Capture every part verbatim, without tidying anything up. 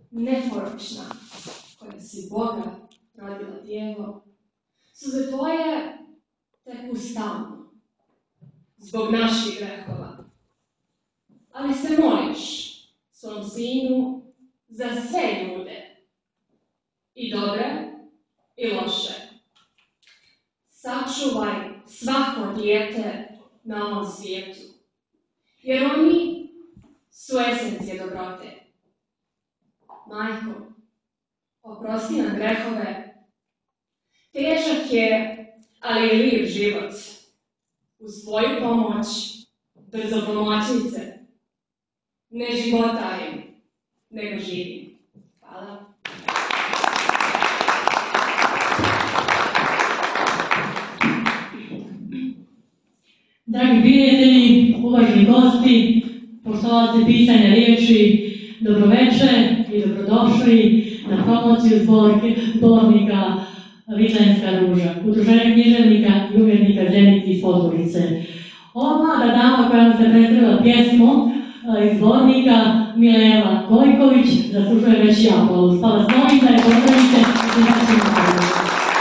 neporočna, koja si Boga rodila djevo, suze tvoje teku stalno, zbog naših grehova. Ali se moliš svom sinu za sve ljude, i dobre i loše. Sačuvaj svako dijete na ovom svijetu, jer oni su esencija dobrote. Majko, oprosti nam grehove. Težak je, ali i lijep život. Uz tvoju pomoć, brzo pomoćnice, ne životarim, nego živim. Hvala. Dragi prijatelji, uvaženi gosti, poštovatelji pisanja riječi, dobroveče i dobrodošli na promociju zbornika Vičanska ruža, Udruženja književnika i umjetnika Zenit iz Podgorice. Ova mlada dama koja nam se predstavila pjesmom iz zbornika, Milela Gojković, zaslužuje veći aplauz. Pa vas molim da je pozdravite i našim aplauzom.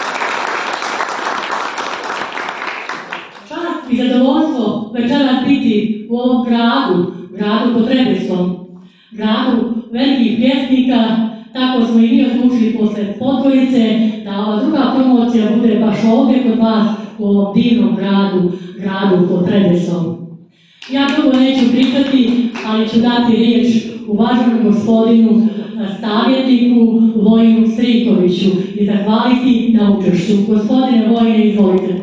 Čast i zadovoljstvo večeras biti u ovom gradu, gradu pod Rebesom, gradu velikih pjesnika. Tako smo i mi odlučili posle Podgorice da ova druga promocija bude baš ovdje kod vas u ovom divnom gradu, gradu pod Rebesom. Ja drugo neću pričati, ali ću dati riječ uvaženom gospodinu savjetniku Vojinu Strikoviću i zahvaliti na učešću. Gospodine Vojine, izvolite.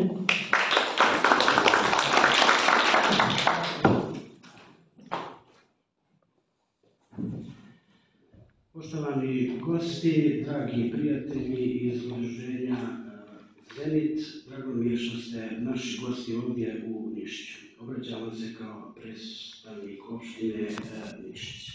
Poštovani gosti, dragi prijatelji iz Udruženja Zenit, drago mi je što ste naši gosti ovdje u Nišiću. Obraćam vam se kao predstavnik opštine Nikšić.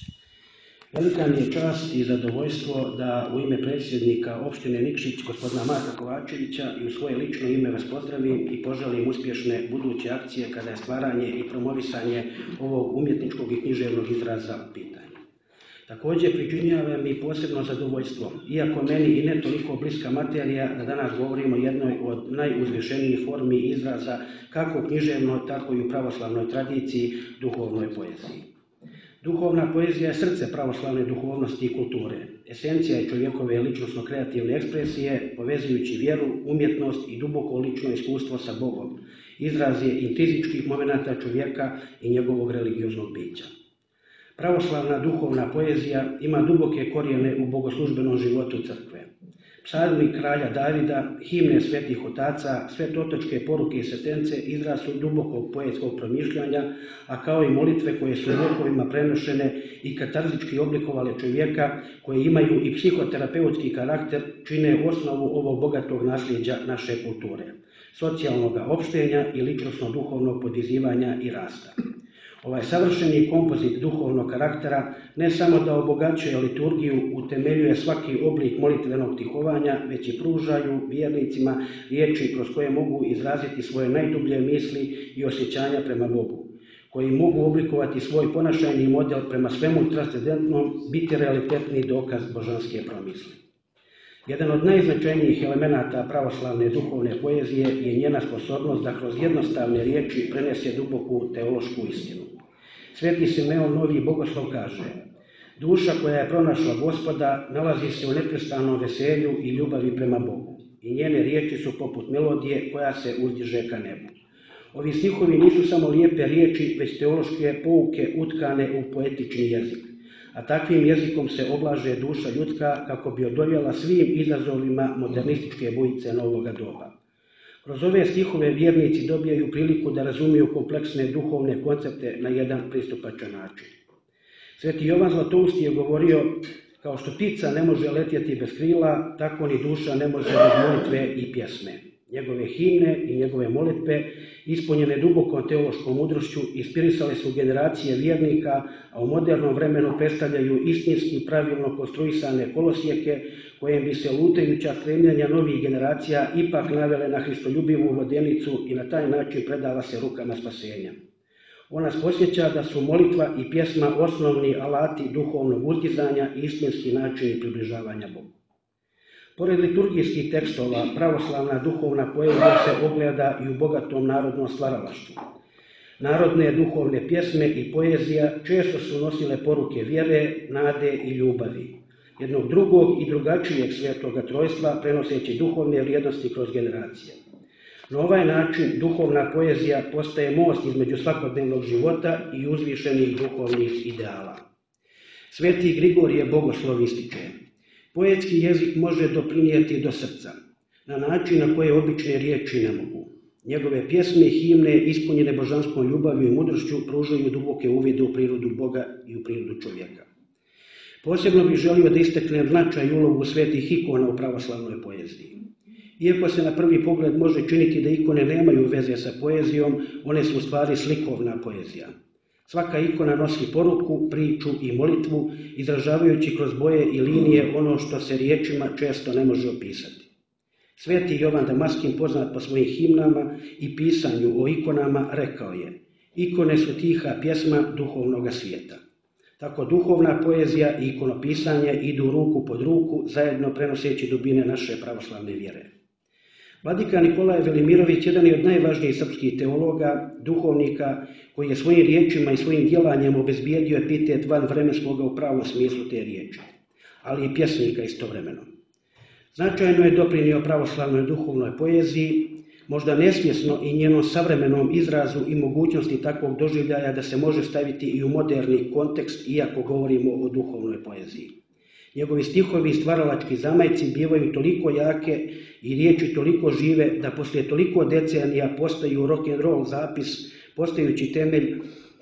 Velika mi je čast i zadovoljstvo da u ime predsjednika opštine Nikšić, gospodina Marka Kovačevića, i u svoje lično ime vas pozdravim i poželim uspješne buduće akcije kada je stvaranje i promovisanje ovog umjetničkog i književnog izraza u pitanju. Također pričinjava mi posebno zadovoljstvo, iako meni i ne toliko bliska materija, da danas govorimo o jednoj od najuzvišenijih formi izraza kako u književnoj, tako i u pravoslavnoj tradiciji, duhovnoj poeziji. Duhovna poezija je srce pravoslavne duhovnosti i kulture. Esencija je čovjekove ličnosno-kreativne ekspresije, povezujući vjeru, umjetnost i duboko lično iskustvo sa Bogom. Izraz je intrinzičkih momenata čovjeka i njegovog religioznog bića. Pravoslavna duhovna poezija ima duboke korijene u bogoslužbenom životu crkve. Psalmi kralja Davida, himne svetih otaca, svetotočke poruke i sentence izraz su dubokog poetskog promišljanja, a kao i molitve koje su vekovima prenošene i katarzički oblikovale čovjeka, koje imaju i psihoterapeutski karakter, čine osnovu ovog bogatog nasljeđa naše kulture, socijalnog opštenja i ličnosno-duhovnog podizivanja i rasta. Ovaj savršeni kompozit duhovnog karaktera ne samo da obogaćuje liturgiju, utemeljuje svaki oblik molitvenog tihovanja, već i pružaju vjernicima riječi kroz koje mogu izraziti svoje najdublje misli i osjećanja prema Bogu, koji mogu oblikovati svoj ponašajni model prema svemu transcendentnom, biti realitetni dokaz božanske promisli. Jedan od najznačajnijih elemenata pravoslavne duhovne poezije je njena sposobnost da kroz jednostavne riječi prenese duboku teološku istinu. Sveti Simeon Novi Bogoslov kaže: duša koja je pronašla Gospoda nalazi se u neprestanom veselju i ljubavi prema Bogu, i njene riječi su poput melodije koja se uzdiže ka nebu. Ovi stihovi nisu samo lijepe riječi, već teološke pouke utkane u poetični jezik, a takvim jezikom se oblaže duša ljudska kako bi odoljela svim izazovima modernističke bujice novoga doba. Kroz ove stihove vjernici dobijaju priliku da razumiju kompleksne duhovne koncepte na jedan pristupačan način. Sveti Jovan Zlatousti je govorio: kao što ptica ne može letjeti bez krila, tako ni duša ne može bez molitve i pjesme. Njegove himne i njegove molitve, ispunjene dubokom teološkom mudrošću, inspirisale su generacije vjernika, a u modernom vremenu predstavljaju istinski pravilno konstruisane kolosijeke, kojem bi se lutajuća stremljenja novih generacija ipak navele na hristoljubivu vodenicu i na taj način predala se rukama spasenja. On nas podsjeća da su molitva i pjesma osnovni alati duhovnog uzdizanja i istinski načini približavanja Bogu. Pored liturgijskih tekstova, pravoslavna duhovna poezija se ogleda i u bogatom narodnom stvaralaštvu. Narodne duhovne pjesme i poezija često su nosile poruke vjere, nade i ljubavi, jednog drugog i drugačijeg svetoga trojstva, prenoseći duhovne vrijednosti kroz generacije. Na ovaj način duhovna poezija postaje most između svakodnevnog života i uzvišenih duhovnih ideala. Sveti Grigorije Bogoslov ističe: poetski jezik može doprinijeti do srca, na način na koje obične riječi ne mogu. Njegove pjesme i himne, ispunjene božanskom ljubavlju i mudrošću, pružaju duboke uvide u prirodu Boga i u prirodu čovjeka. Posebno bih želio da istaknem značaj i ulogu svetih ikona u pravoslavnoj poeziji. Iako se na prvi pogled može činiti da ikone nemaju veze sa poezijom, one su u stvari slikovna poezija. Svaka ikona nosi poruku, priču i molitvu, izražavajući kroz boje i linije ono što se riječima često ne može opisati. Sveti Jovan Damaskin, poznat po svojim himnama i pisanju o ikonama, rekao je: ikone su tiha pjesma duhovnoga svijeta. Tako duhovna poezija i ikonopisanje idu ruku pod ruku, zajedno prenoseći dubine naše pravoslavne vjere. Vladika Nikolaj Velimirović jedan je od najvažnijih srpskih teologa, duhovnika, koji je svojim riječima i svojim djelanjem obezbijedio epitet vanvremenskoga u pravom smislu te riječi, ali i pjesnika istovremeno. Značajno je doprinio pravoslavnoj duhovnoj poeziji, možda nesvjesno i njenom savremenom izrazu i mogućnosti takvog doživljaja da se može staviti i u moderni kontekst, iako govorimo o duhovnoj poeziji. Njegovi stihovi i stvaralački zamajci bivaju toliko jake i riječi toliko žive da poslije toliko decenija postaju rock'n'roll zapis, postajući temelj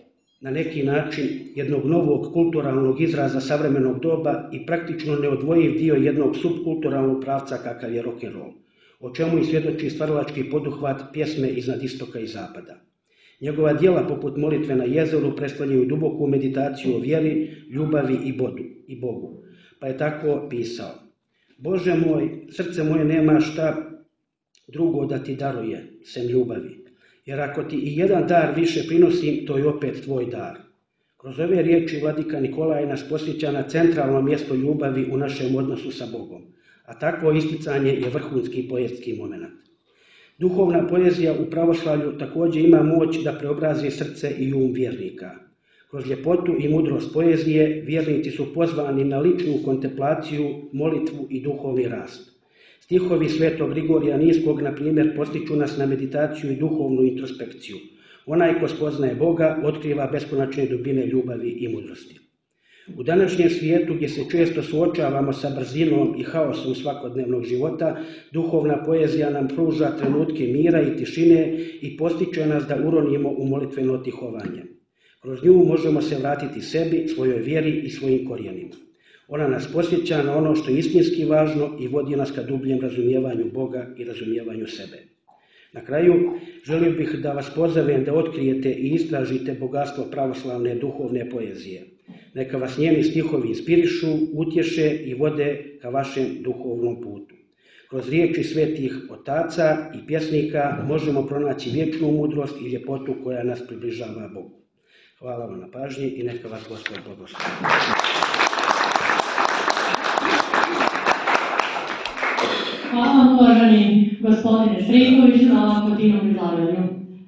na neki način jednog novog kulturalnog izraza savremenog doba i praktično neodvojiv dio jednog subkulturalnog pravca kakav je rock'n'roll, o čemu i svjedoči stvaralački poduhvat pjesme iznad istoka i zapada. Njegova djela poput molitve na jezeru predstavljaju duboku meditaciju o vjeri, ljubavi i, bodu, i Bogu. Pa je tako pisao: Bože moj, srce moje nema šta drugo da ti daruje, sem ljubavi. Jer ako ti i jedan dar više prinosim, to je opet tvoj dar. Kroz ove riječi vladika Nikolaj nas posjeća na centralno mjesto ljubavi u našem odnosu sa Bogom, a takvo isticanje je vrhunski poetski moment. Duhovna poezija u pravoslavlju također ima moć da preobrazi srce i um vjernika. Kroz ljepotu i mudrost poezije vjernici su pozvani na ličnu kontemplaciju, molitvu i duhovni rast. Stihovi svetog Grigorija Niskog, na primjer, postiču nas na meditaciju i duhovnu introspekciju. Onaj ko spoznaje Boga otkriva beskonačne dubine ljubavi i mudrosti. U današnjem svijetu, gdje se često suočavamo sa brzinom i haosom svakodnevnog života, duhovna poezija nam pruža trenutke mira i tišine i postiče nas da uronimo u molitveno tihovanje. Kroz nju možemo se vratiti sebi, svojoj vjeri i svojim korijenima. Ona nas posjeća na ono što je istinski važno i vodi nas ka dubljem razumijevanju Boga i razumijevanju sebe. Na kraju, želio bih da vas pozovem da otkrijete i istražite bogatstvo pravoslavne duhovne poezije. Neka vas njeni stihovi inspirišu, utješe i vode ka vašem duhovnom putu. Kroz riječi svetih otaca i pjesnika možemo pronaći vječnu mudrost i ljepotu koja nas približava Bogu. Hvala vam na pažnji i neka vas Gospod blagoslovi. Hvala vam, uvaženi gospodine Striković, na ovako divnom izlaganju.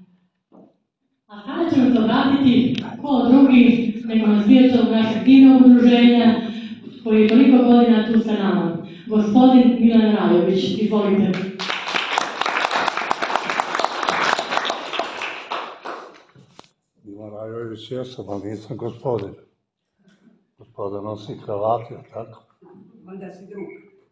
A sada ćemo se obratiti ko drugi nego nazvijećog našeg divnog udruženja koji je toliko godina tu sa nama. Gospodin Milan Rajović, izvolite. Milan Rajović jesam, ali nisam gospodin. Gospodin nosi kravati, tako? Onda si drug.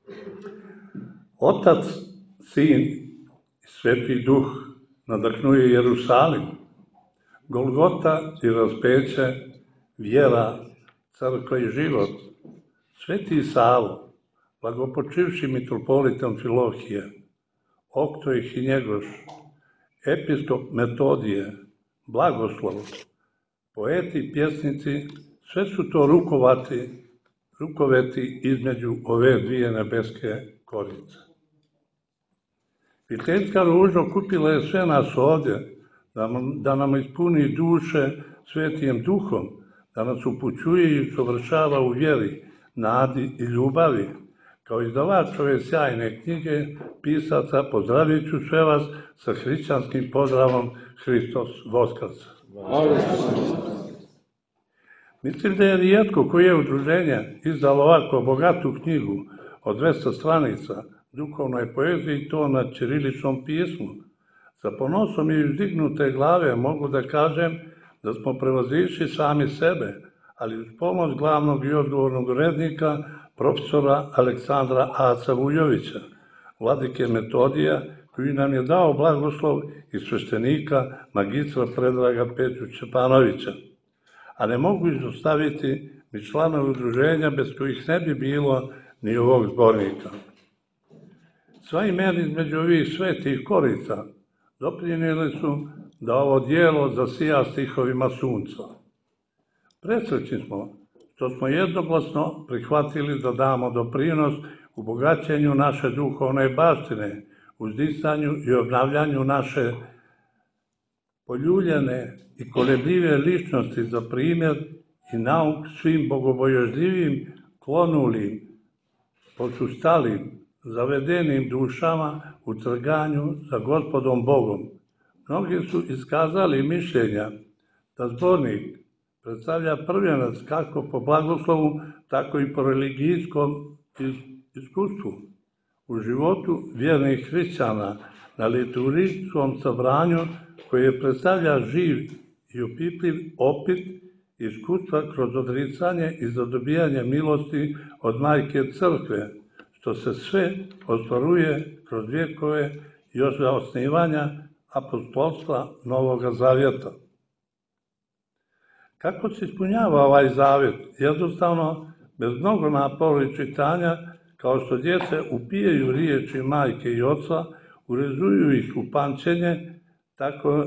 Otac, Sin i Sveti Duh nadahnuju Jerusalim. Golgota i raspeće, vjera, crkva i život. Sveti Savo, blagopočivši mitropolit Amfilohije, Oktojih i Njegoš, episkop Metodije, Blagoslov, poeti i pjesnici, sve su to rukovati, rukoveti između ove dvije nebeske korice. Vitejska ruža okupila je sve nas ovdje, da nam, da nam ispuni duše Svetim Duhom, da nas upućuje i usavršava u vjeri, nadi i ljubavi. Kao izdavač ove sjajne knjige pisaca pozdravit ću sve vas sa hrišćanskim pozdravom Hristos Voskrs. Mislim da je rijetko koje udruženje izdalo ovako bogatu knjigu od dvesta stranica duhovnoj poeziji, to na ćiriličnom pismu. Sa ponosom i uzdignute glave mogu da kažem da smo prevazišli sami sebe, ali uz pomoć glavnog i odgovornog urednika, profesora Aleksandra Aca Vujovića, vladike Metodija, koji nam je dao blagoslov, i sveštenika magistra Predraga Peću Čepanovića. A ne mogu izostaviti ni članove udruženja bez kojih ne bi bilo ni ovog zbornika. Sva imena između ovih svetih korica doprinijeli su da ovo dijelo zasija stihovima sunca. Presrećni smo što smo jednoglasno prihvatili da damo doprinos u bogaćenju naše duhovne baštine, uzdisanju i obnavljanju naše poljuljene i kolebljive ličnosti za primjer i nauk svim bogobojazljivim, klonulim, posustalim, zavedenim dušama u trganju za Gospodom Bogom. Mnogi su iskazali mišljenja da zbornik predstavlja prvenac kako po blagoslovu, tako i po religijskom iskustvu. U životu vjernih hrišćana na liturgijskom sabranju, koje predstavlja živ i opipljiv opit iskustva kroz odricanje i zadobijanje milosti od Majke Crkve, što se sve ostvaruje kroz vjekove još za osnivanja apostolstva Novoga Zavjeta. Kako se ispunjava ovaj zavjet? Jednostavno, bez mnogo napora i čitanja, kao što djece upijaju riječi majke i oca, urezuju ih u pamćenje, tako,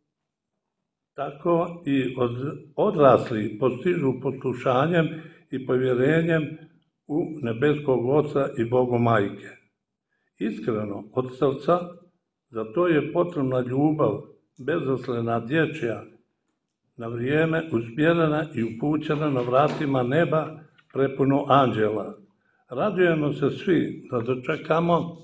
tako i od, odrasli postižu poslušanjem i povjerenjem u nebeskog Oca i Bogu Majke. Iskreno, od srca, za to je potrebna ljubav, bezaslena dječja, na vrijeme usmjerena i upućena na vratima neba prepuno anđela. Radujemo se svi da dočekamo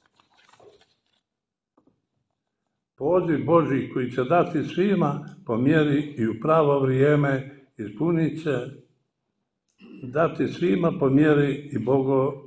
poziv Božji koji će dati svima po mjeri i u pravo vrijeme, ispunit će dati svima po mjeri i bogo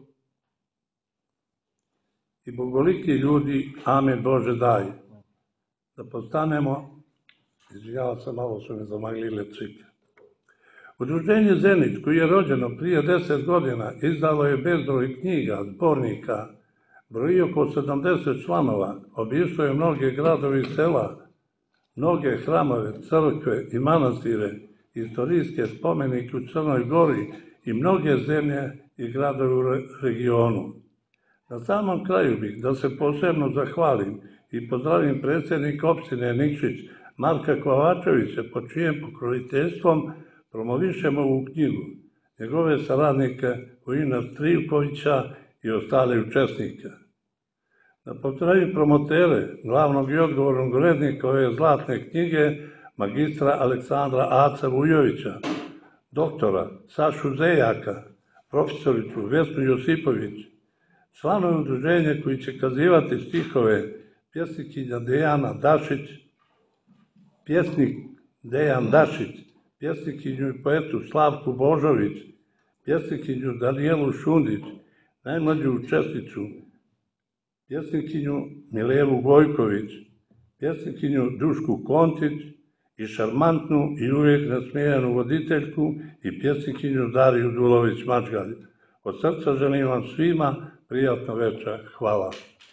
i bogoliki ljudi, amen Bože daj. Da postanemo, izvijala sam, malo su me zamaglile cike. Udruženje Zenit, koji je rođeno prije deset godina, izdalo je bezbroj knjiga, zbornika, broji oko sedamdeset članova, obišlo je mnoge gradove i sela, mnoge hramove, crkve i manastire, istorijske spomenike u Crnoj Gori i mnoge zemlje i gradove u regionu. Na samom kraju bih da se posebno zahvalim i pozdravim predsjednika opštine Nikšić, Marka Kovačevića, po čijem pokroviteljstvom promovišemo ovu knjigu, njegove saradnike Vojina Strivkovića i ostale učesnike. Da pozdravim promotere, glavnog i odgovornog urednika ove zlatne knjige, magistra Aleksandra Aca Vujovića, doktora Sašu Zejaka, profesoricu Vesnu Josipović, članove udruženja koji će kazivati stihove, pjesnikinja Dejana Dašić, pjesnik Dejan Dašić, pjesnikinju i poetu Slavku Božović, pjesnikinju Danijelu Šundić, najmlađu učesnicu, pjesnikinju Milevu Gojković, pjesnikinju Dušku Kontić i šarmantnu i uvijek nasmijanu voditeljku i pjesnikinju Dariju Dulović-Mačgalj. Od srca želim vam svima prijatno večer. Hvala.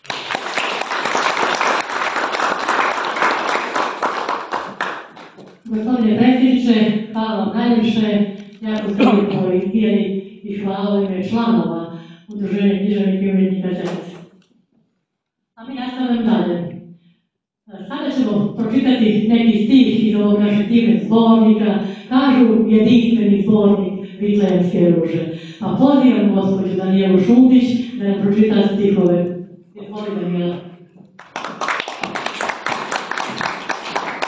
Gospodine predsjedniče, hvala vam najviše, jako ste lijepo htjeli i hvala u ime članova Udruženja književnika i umjetnika Zenit. A mi nastavljamo dalje. Sada ćemo pročitati neki stih iz ovog našeg divnog zbornika. Kažu jedinstveni zbornik Vitlejemske ruže. Pa pozivam gospođu Danijelu Šundić da nam pročita stihove. Molim Danijela.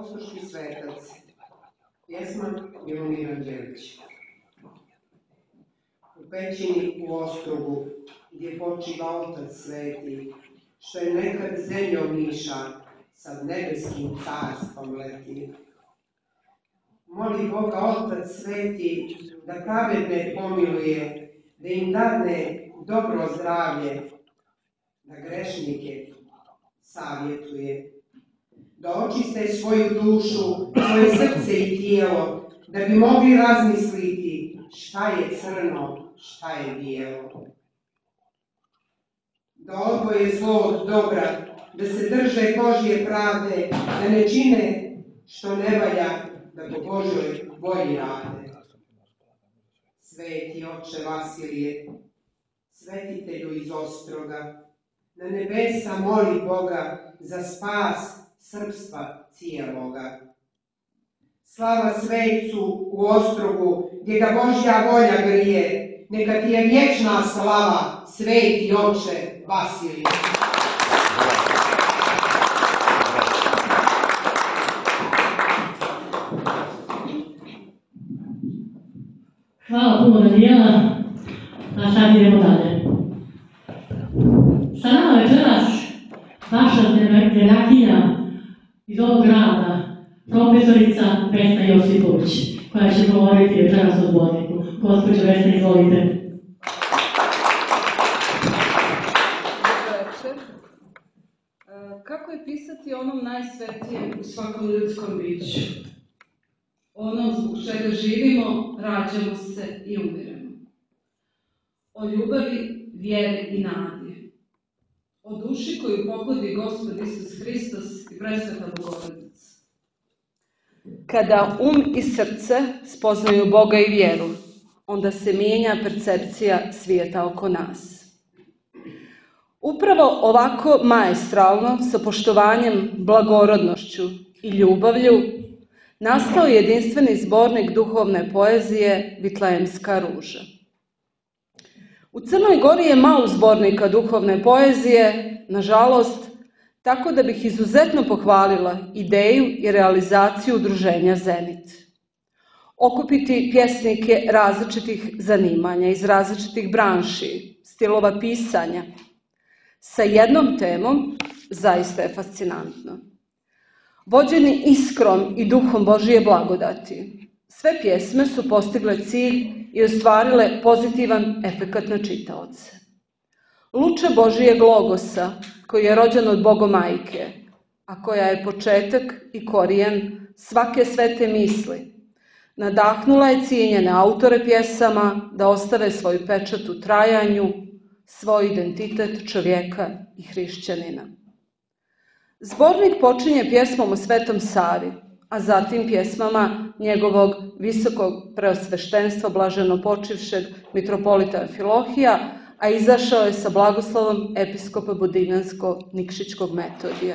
Ostroški svetac, pjesma Milomir Anđelić. U pećini u Ostrogu, gdje počiva Otac sveti, što je nekad zemljom miša, sad nebeskim carstvom leti. Moli Boga Otac sveti da pravedne pomiluje, da im dadne dobro zdravlje, da grešnike savjetuje, da očiste svoju dušu, svoje srce i tijelo, da bi mogli razmisliti šta je crno, šta je bijelo. Da odvoje zlo od dobra, da se drže Božje pravde, da ne čine što ne valja, da po Božjoj volji rade. Sveti oče Vasilije, svetitelju iz Ostroga, na nebesa moli Boga za spas srpstva cijeloga. Slava svecu u Ostrogu, gdje ga Božja volja grije, neka ti je vječna slava, sveti oče Vasilije. Hvala puno Danijela, a sad idemo dalje. Sa nama večeras naša djelatkinja iz ovog grada, profesorica Vesna Josipović, koja će govoriti večeras o zborniku. Gospođo Vesna, izvolite. Kako je pisati onom najsvetijem u svakom ljudskom biću? Onom zbog čega živimo, rađamo se i umiremo. O ljubavi, vjeri i nadi. O duši koju pogodi Gospod Isus Hristos i presveta Bogorodica. Kada um i srce spoznaju Boga i vjeru, onda se mijenja percepcija svijeta oko nas. Upravo ovako maestralno, sa poštovanjem, blagorodnošću i ljubavlju, nastao je jedinstveni zbornik duhovne poezije Vitlejemska ruža. U Crnoj Gori je malo zbornika duhovne poezije, nažalost, tako da bih izuzetno pohvalila ideju i realizaciju udruženja Zenit. Okupiti pjesnike različitih zanimanja, iz različitih branši, stilova pisanja, sa jednom temom zaista je fascinantno. Vođeni iskrom i duhom Božije blagodati, sve pjesme su postigle cilj i ostvarile pozitivan efekat na čitaoce. Luče Božijeg logosa, koji je rođen od Bogomajke, a koja je početak i korijen svake svete misli, nadahnula je cijenjene autore pjesama da ostave svoj pečat u trajanju, svoj identitet čovjeka i hrišćanina. Zbornik počinje pjesmom o Svetom Savi, a zatim pjesmama njegovog visokog preosveštenstva blaženopočivšeg mitropolita Amfilohija, a izašao je sa blagoslovom episkopa Budinjansko-Nikšićkog Metodija.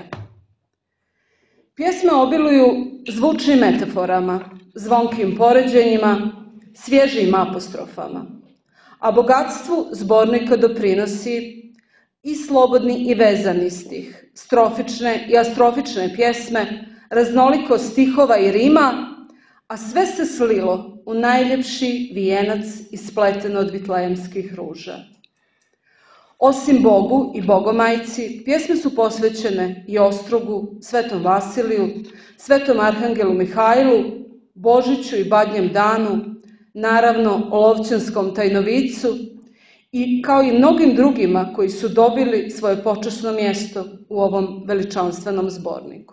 Pjesme obiluju zvučnim metaforama, zvonkim poređenjima, svježim apostrofama, a bogatstvu zbornika doprinosi i slobodni i vezani stih, strofične i astrofične pjesme, raznolikost stihova i rima, a sve se slilo u najljepši vijenac ispleten od vitlejemskih ruža. Osim Bogu i Bogomajci, pjesme su posvećene i Ostrogu, Svetom Vasiliju, Svetom Arhangelu Mihajlu, Božiću i Badnjem danu, naravno Lovćanskom tajnovicu, i kao i mnogim drugima koji su dobili svoje počasno mjesto u ovom veličanstvenom zborniku.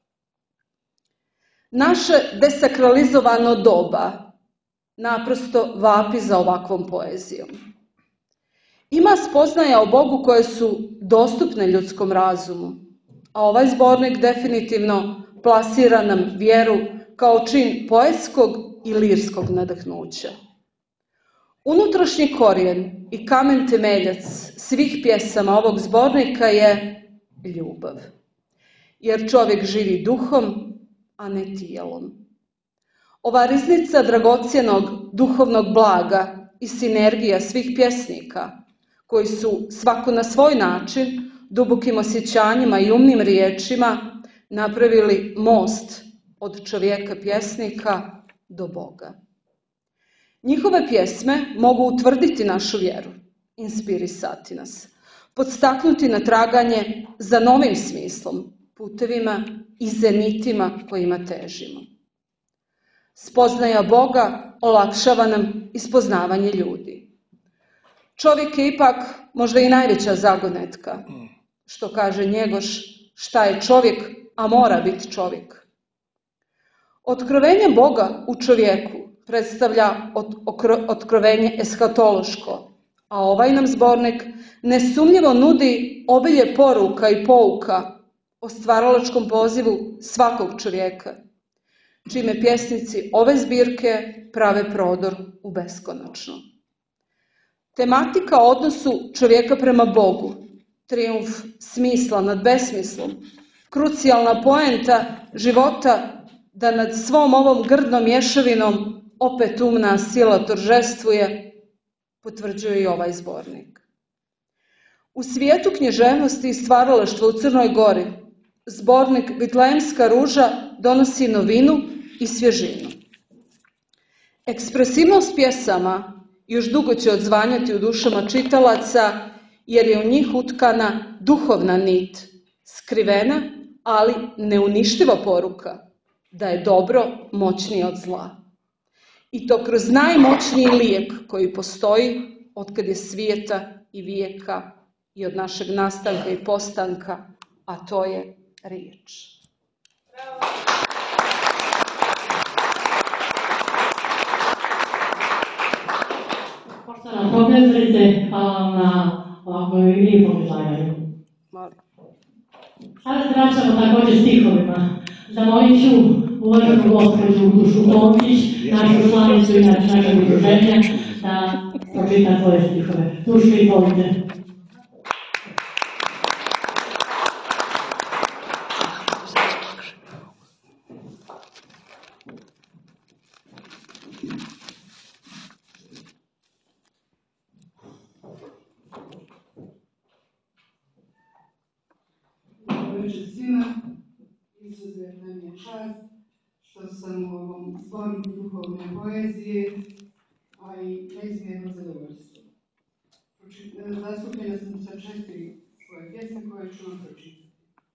Naše desakralizovano doba naprosto vapi za ovakvom poezijom. Ima spoznaja o Bogu koje su dostupne ljudskom razumu, a ovaj zbornik definitivno plasira nam vjeru kao čin poetskog i lirskog nadahnuća. Unutrašnji korijen i kamen temeljac svih pjesama ovog zbornika je ljubav, jer čovjek živi duhom, a ne tijelom. Ova riznica dragocjenog duhovnog blaga i sinergija svih pjesnika, koji su svako na svoj način, dubokim osjećanjima i umnim riječima, napravili most od čovjeka pjesnika do Boga. Njihove pjesme mogu utvrditi našu vjeru, inspirisati nas, podstaknuti na traganje za novim smislom, putevima i zenitima kojima težimo. Spoznaja Boga olakšava nam ispoznavanje ljudi. Čovjek je ipak možda i najveća zagonetka. Što kaže Njegoš, šta je čovjek, a mora biti čovjek. Otkrovenje Boga u čovjeku predstavlja otkrovenje eskatološko, a ovaj nam zbornik nesumnjivo nudi obilje poruka i pouka o stvaralačkom pozivu svakog čovjeka, čime pjesnici ove zbirke prave prodor u beskonačno. Tematika o odnosu čovjeka prema Bogu, trijumf smisla nad besmislom, krucijalna poenta života da nad svom ovom grdnom mješavinom opet umna sila toržestvuje, potvrđuje i ovaj zbornik. U svijetu književnosti i stvaralaštva u Crnoj Gori zbornik Vitlejemska ruža donosi novinu i svježinu. Ekspresivnost pjesama još dugo će odzvanjati u dušama čitalaca, jer je u njih utkana duhovna nit, skrivena, ali neuništiva poruka da je dobro moćnije od zla. I to kroz najmoćniji lijek koji postoji otkad je svijeta i vijeka i od našeg nastanka i postanka, a to je riječ. Poštovana profesorice, hvala vam na ovako lijepom izlaganju. Sada se vraćamo također stihovima. Zamolit ću uvaženu gospođu Dušu Tomčić, našu članicu i našeg udruženja, da pročita svoje stihove. Duška, izvolite. Izuzetna mi je čast što sam u ovom zborniku duhovne poezije, a i neizmjerno zadovoljstvo. Zastupljena sam sa četiri svoje pjesme koje ću vam pročitati.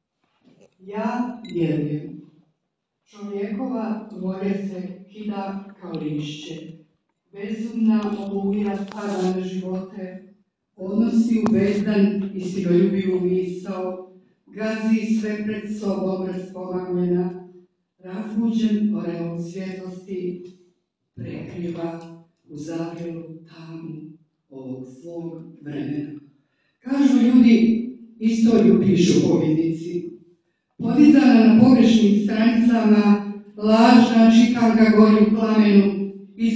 Ja vjerujem. Čovjekova volja se kida kao lišće. Bezumna oluja pada na živote, odnosi u bezdan i sigoljubivu misao, gazi sve pred sobom raspomagljena, razbuđen oreol svjetlosti, prekriva u zavjelu tamu ovog zlog vremena. Kažu ljudi, istoriju pišu pobjednici. Podizana na pogrešnim stranicama, lažna čikanka gori u plamenu,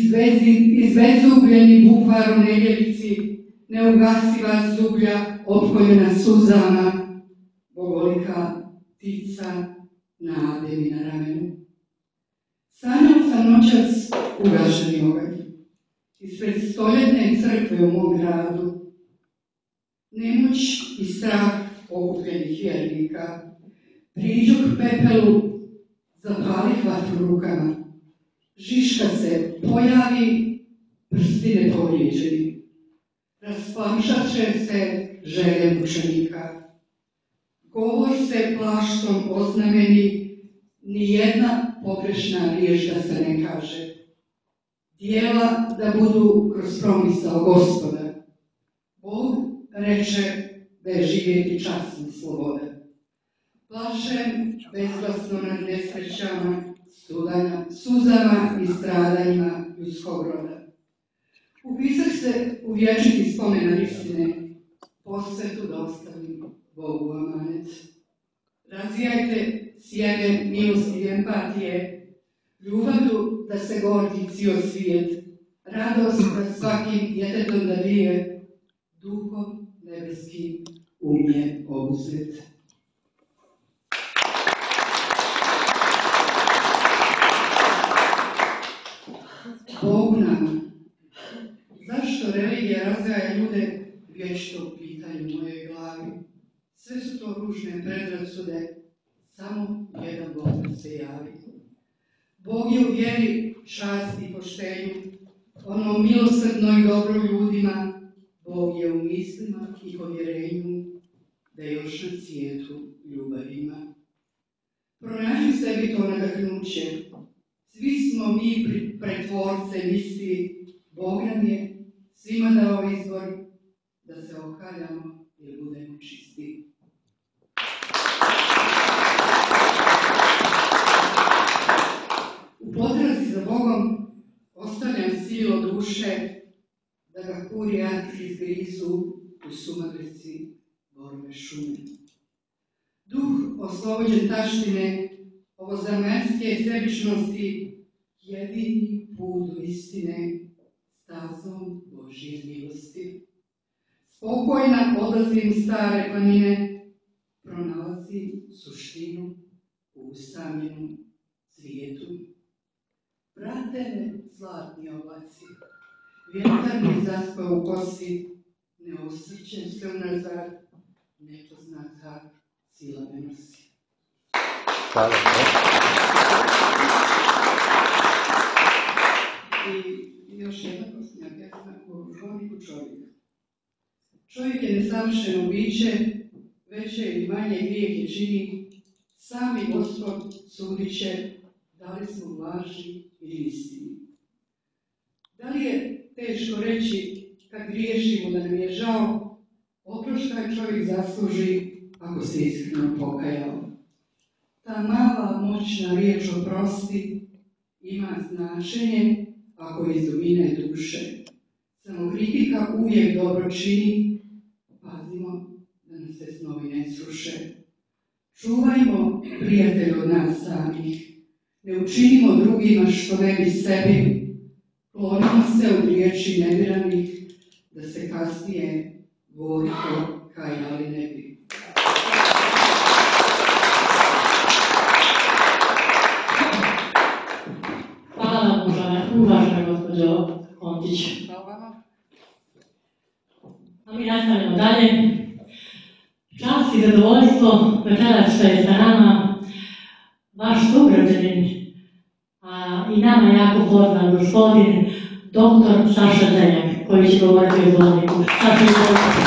izbezubljeni bukvar u nedjeljici, neugasiva zublja opkoljena suzama, bogolika ptica nade mi na ramenu. Sanjao sam noćas ugašeni oganj, ispred stoljetne crkve u mom gradu. Nemoć i strah okupljenih vjernika, priđu k pepelu, zapali vatru rukama. Žiška se pojavi, prsti nepovrijeđeni. Rasplamšaše se želje mučenika. Govor se plaštom oznameni, nijedna pogrešna riječ da se ne kaže. Dijela da budu kroz promisao Gospoda. Bog reče da je živjeti časna sloboda. Plašem bezglasno nad nesrećama, suzama i stradanjima ljudskog roda. Upisah se u vječiti spomen istine, posvetu da ostavim Bogu amanet. Razvijajte sjeme milosti i empatije, ljubavlju da se gordi cijel svijet, radost da svakim djetetom da bije, duhom nebeskim umje obuzet. Bogu nama. Zašto religija razdvaja ljude, vječno pitanje u mojoj glavi? Sve su to ružne predrasude, samo jedan Bog se javi. Bog je u vjeri, časti i poštenju, ono milosrdno i dobro ljudima, Bog je u mislima i povjerenju, da još na svijetu ljubav ima. Pronađi sebi to nadahnuće, svi smo mi pretvorce misli, Bog nam je svima dao izbor da se okaljamo ili budemo čisti. U potrazi za Bogom ostavljam silo duše da ga kurijati izgrizu u sumaglici gorove šume. Duh oslobođen taštine, ovozemaljske sebičnosti, jedini put do istine, stazom Božje milosti. Spokojna odlazim stare planine, pronalazim suštinu u usamljenom svijetu. Prate me zlatni oblaci, vjetar mi zaspao u kosi, ne osvrćem se unazad, nepoznata sila me nosi. Hvala. I još jedna posljednja pjesma o žoniku čovjeka. Čovjek je nesavršeno biće, veće ili manje grijehe čini, sami Gospod sudit će da li smo u laži ili istini. Da li je teško reći kad griješimo da nam je žao, oproštaj čovjek zasluži ako se iskreno pokajao. Ta mala moćna riječ oprosti ima značenje ako je iz dubine duše. Samo kritika uvijek dobro čini, pazimo da nam se snovi ne sruše. Čuvajmo prijatelje od nas samih, ne učinimo drugima što ne bi sebi, klonimo se od riječi nevjeranih, da se kasnije gorko kajali ne bi. Hvala vam, uvažena gospođo Kontić. Hvala. A mi nastavljamo dalje. Čast i zadovoljstvo večeras što je sa nama vaš sugrađanin, a i nama jako poznat gospodin doktor Saša Zeljak, koji će govoriti o zvoniku. Saša, izvolite.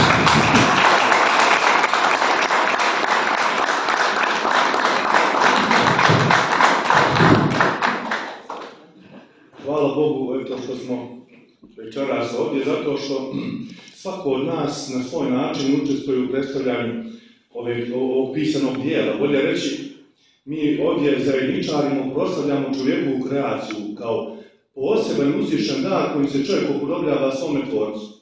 Hvala Bogu eto što smo večeras ovdje, zato što svako od nas na svoj način učestvuje u predstavljanju ovog pisanog dijela. Bolje reći, mi ovdje zajedničarimo, proslavljamo čovjekovu kreaciju kao poseban uzvišen dar kojim se čovjek upodobljava svome tvorcu.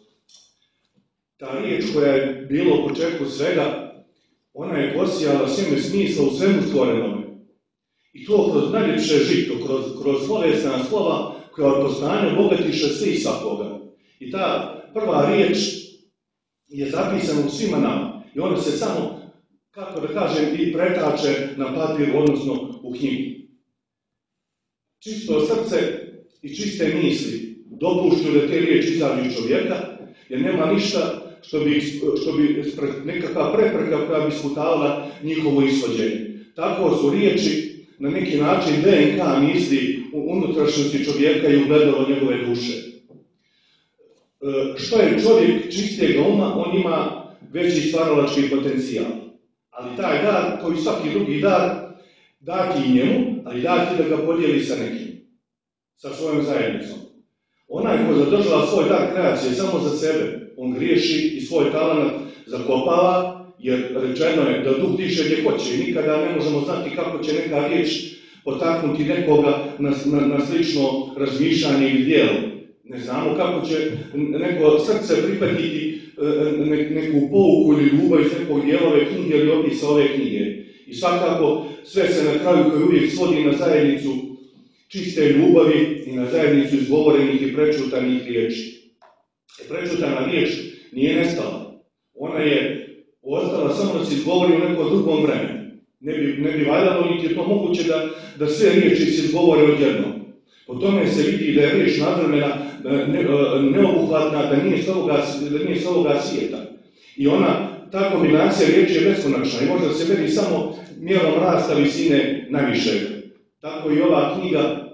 Ta riječ koja je bila u početku svega, ona je posijala sjeme smisla u svemu stvorenome. I to kroz najljepše žito, kroz, kroz slovesna slova koja od poznanja bogatiše sve i svakoga. I ta prva riječ je zapisana u svima nama. I ona se samo, kako da kažem, i pretače na papir, odnosno u knjigu. Čisto srce i čiste misli dopuštuju da te riječi izađu iz čovjeka, jer nema ništa što bi, što bi nekakva prepreka koja bi sputavala njihovo ishođenje. Tako su riječi na neki način D N K misli u unutrašnjosti čovjeka i ugledalo njegove duše. E, što je čovjek čistijega uma, on ima veći stvaralački potencijal. Ali taj dar, koji svaki drugi dar, dati i njemu, ali dati da ga podijeli sa nekim, sa svojom zajednicom. Onaj ko zadržava svoj dar kreacije samo za sebe, on griješi i svoj talent zakopava, jer rečeno je da duh diše gdje hoće i nikada ne možemo znati kako će neka riječ potaknuti nekoga na, na, na slično razmišljanje ili djelo. Ne znamo kako će neko srce prihvatiti ne, neku pouku ili ljubav iz nekog dijela ove knjige ili opisa ove knjige. I svakako sve se na kraju koji uvijek svodi na zajednicu čiste ljubavi i na zajednicu izgovorenih i prečutanih riječi. Prečutana riječ nije nestala. Ona je ostala samo da se izgovori u nekom drugom vremenu. Ne bi, ne bi valjalo, niti je to moguće da, da sve riječi se izgovore odjednom. Po tome se vidi da je riječ nadvremena, ne, neobuhvatna, da nije s ovoga, da nije s ovoga svijeta. I ona, ta kombinacija riječi je beskonačna i može da se meri samo mjerom rasta visine najvišeg. Tako i ova knjiga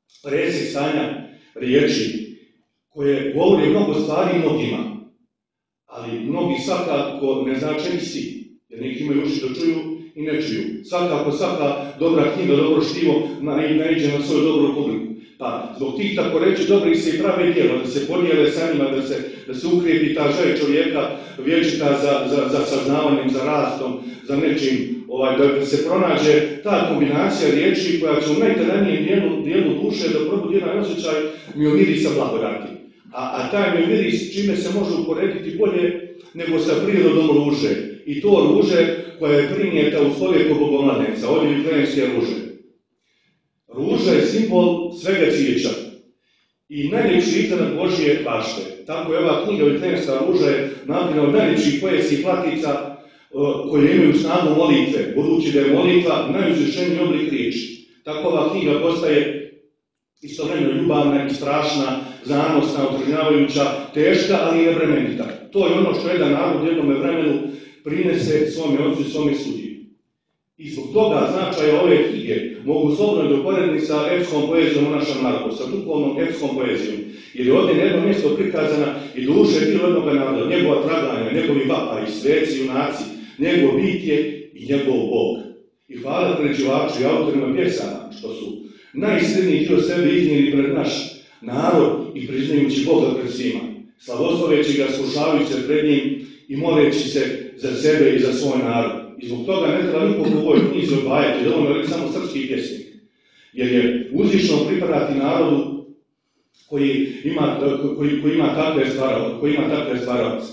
presjek stanja riječi koje govori mnogo stvari mnogima, ali mnogi svakako ne znače ni svi, jer neki imaju uši da čuju i ne čuju. Svakako svaka dobra knjiga, dobro štivo naiđe na svoju dobru publiku. Pa zbog tih, tako reći, dobrih se i prave djela, da se podijele sa njima, da se, da se ukrijepi ta želja čovjeka vječita za, za, za saznavanjem, za rastom, za nečim, ovaj, da se pronađe ta kombinacija riječi koja će u najteranijem dijelu, dijelu duše da probudi jedan osjećaj miomirisa blagodati. A, a taj miomiris čime se može uporediti bolje nego sa prirodom ruže. I to ruže koja je primijeta u stoljeku bogomladenca, ovdje vitlejemske ruže. Ruža je simbol svega cvijeća i najljepši izdanak Božje bašte. Tako je ova knjiga Vitlejemska ruža je napravljena od najljepših poetskih platica uh, koje imaju snagu molitve, budući da je molitva najuzvišeniji oblik riječi. Tako ova knjiga postaje istovremeno ljubavna i strašna, zanosna, otržnjavajuća, teška, ali i nebremenita. To je ono što jedan narod u jednom vremenu prinese svome ocu i svome sudiji. I zbog toga značaja ove knjige mogu slobodno da uporediti sa epskom poezijom u našem narodu, sa duhovnom epskom poezijom. Jer je ovdje na jedno mjesto prikazana i duše bilo jednog naroda, njegova traganja, njegovi vapaji, sveci, junaci, njegov bitje i njegov Bog. I hvala pređivaču i autorima pjesama, što su najiskreniji dio sebe iznijeli pred naš narod i priznajući Boga pred svima, slavosloveći ga, slušavajući se pred njim i moleći se za sebe i za svoj narod. I zbog toga ne treba nikog u ovoj knjizi odbajati, da ono je samo srpski pjesnik. Jer je uzvišno pripadati narodu koji ima, koji, koji ima takve stvaralce. Koji ima takve stvaralce.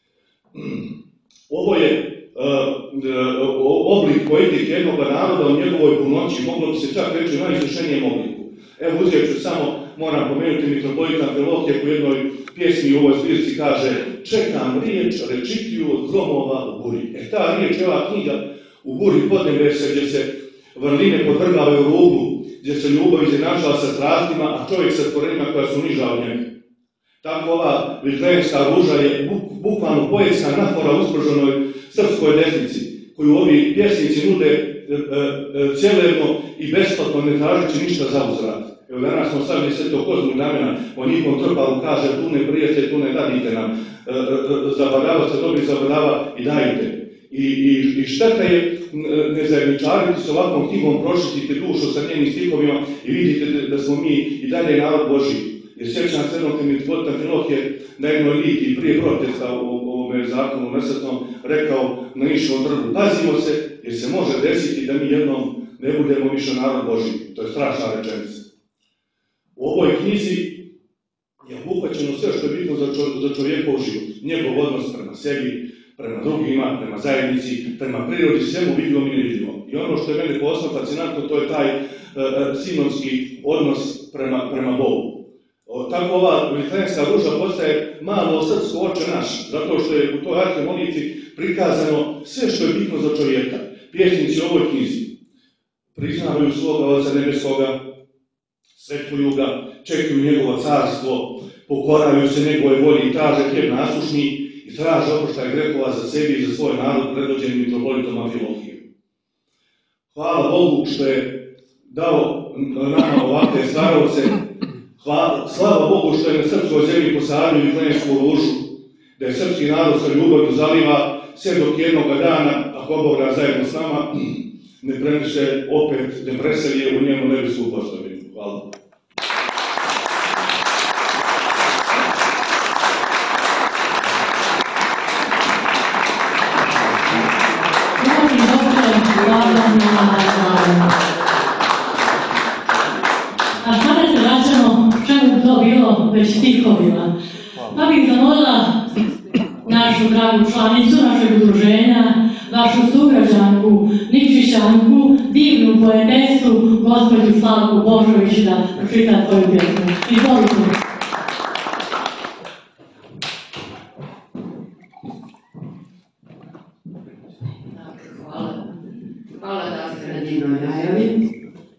Ovo je uh, oblik poetike jednog naroda u njegovoj punoći, moglo bi se čak reći u najizvršenijem obliku. Evo uzet ću samo, moram pomenuti mitropolita Amfilohije u jednoj pjesmi u ovoj zbirci kaže: čekam riječ rečitiju od gromova u buri. E ta riječ je ova knjiga u buri podnebesa gdje se vrline podvrgavaju ruglu, gdje se ljubav izjednačava sa strastima, a čovjek sa stvorenjima koja su niža od njega. Tako ova Vitlejemska ruža je buk, bukvalno poetska nafora usproženoj srpskoj desnici, koju ovi pjesnici nude e, e, cjelevno i besplatno, ne tražeći ništa za uzvrat. Evo danas smo stavili Svetog Kozmu i Damjana, po njihovom trpalu kaže: tu ne prijete, tu ne dadite nam, e, e, zabadava se dobri, zabadava i dajte. I, i, i šteta je ne zajedničariti s ovakvom knjigom, prošitite dušu sa njenim stihovima i vidite da smo mi i dalje narod Božji. Jer sjećam se jednog mitropolita Amfilohije na jednoj liti prije protesta u ovome zakonu nesretnom rekao na Nišovom trgu: pazimo se jer se može desiti da mi jednom ne budemo više narod Božji. To je strašna rečenica. U ovoj knjizi je obuhvaćeno sve što je bitno za, čo, za čovjekov život. Njegov odnos prema sebi, prema drugima, prema zajednici, prema prirodi, svemu vidljivom i nevidljivom. I ono što je meni posebno fascinantno, to je taj uh, sinonski odnos prema, prema Bogu. O, tako ova Vitlejemska ruža postaje malo srpsko oče naš, zato što je u toj arhe molitvi prikazano sve što je bitno za čovjeka. Pjesnici u ovoj knjizi priznavaju svoga Oca nebeskoga, svetluju ga, čekaju njegovo carstvo, pokoravaju se njegove volji i traže hljeb nasušni i traže oproštaj grehova za sebi i za svoj narod predvođen mitropolitom Amfilohijom. Hvala Bogu što je dao nama ovakve starovce. Hvala, slava Bogu što je na srpskoj zemlji posadio Vitlejemsku ružu, da je srpski narod sa ljubavlju zaliva sve dok jednoga dana, ako Bog da zajedno s nama, ne prenese opet, ne preselije u njemu nebesku postavinu. Hvala. A sada se vraćamo čemu bi to bilo već stihovima. Pa bih zamolila našu dragu članicu našeg udruženja, vašu sugrađanku, Nikšićanku, divnu poetesu, gospođu Slavku Božović, da pročita svoju pjesmu. Izvolite. Hvala. Hvala da ste na divnoj najavi.